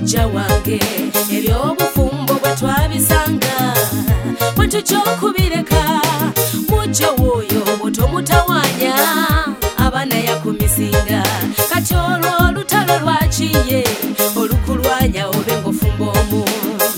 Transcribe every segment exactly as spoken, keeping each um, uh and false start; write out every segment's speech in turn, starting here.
mujja wange ebyobufumbo bwe twabisanga bwe tukyokubireka mujja woyo butomutawanya abaana yakumisinga kati olwo olutalo lwakiye olukulwanya obe ng'ofumba omu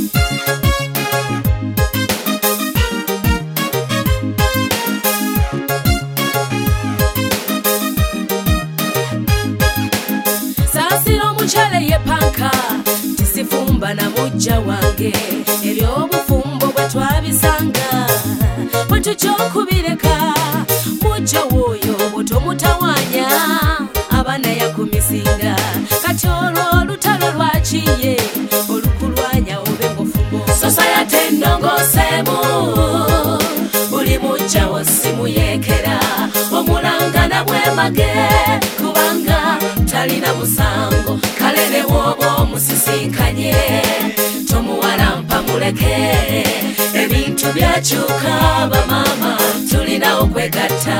Chale ye panka tisifumba na mujja wange ebyobufumbo bwe twabisanga bwe tukyokubireka mujja woyo butomutawanya abaana yakumisinga kati olwo olutalo lwakiye olukulwanya obe ng'ofumba society ennongoseemu buli mujja wo simuyekera omulangana bwemage kubanga talina musango kalele wobo omusisinkanye tomuwalampa muleke ebintu byakyuka bamama tulina okwegatta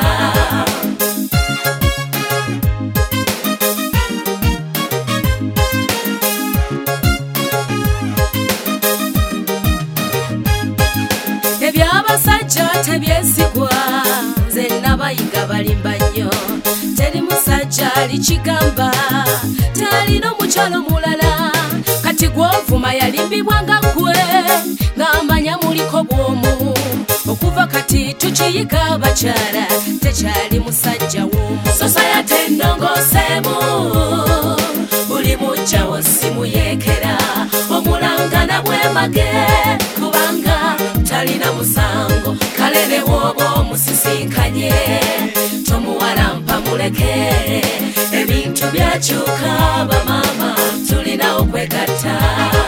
ebyabasajja tebyesigwa nze nabayiga balimba nnyo teri musajja alikigamba talina omukyalo mulala kati gwovuma yalimbibwanga gwe ng'amanya muliko bwomu okuva kati tukiyiga abakyala tekyali musajja w'omu society ennongoseemu buli mujja wo simuyekera omulangana bwemage kubanga talina musango kalele woba omusisinkanye tomuwalampa muleke ebintu byakyuka bamama tulina okwegatta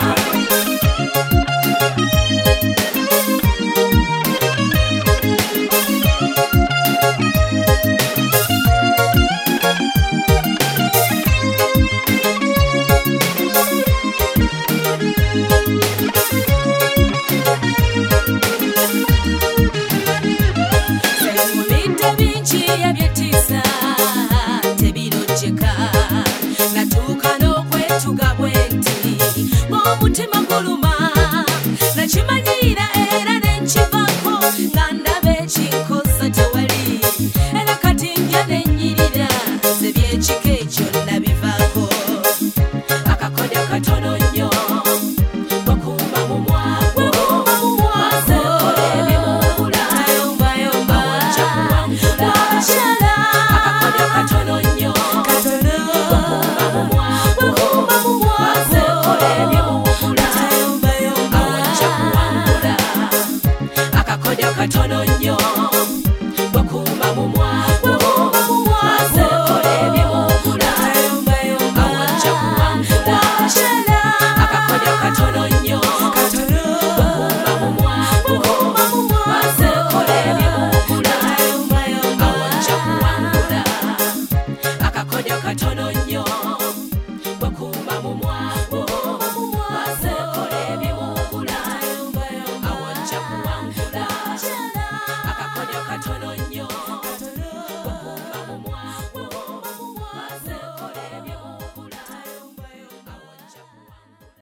ebyetiisa tebirojjeka natuuka n'okwetuga bwe nti ng'omutima guluma nakimanyiira era nenkivako nga ndaba ekinkosa tewali era kati ndya nennyirira ze byekika ekyo nabivaako akakodyo katono nnyo bakuuma mu mwago mazekola ebimumbula tayombayomba wajja kuwangula akakodyo katono nnyo bakuuma mu mwago mazekola ebimumbula tayombayomba wajja kuwangula akakodyo katono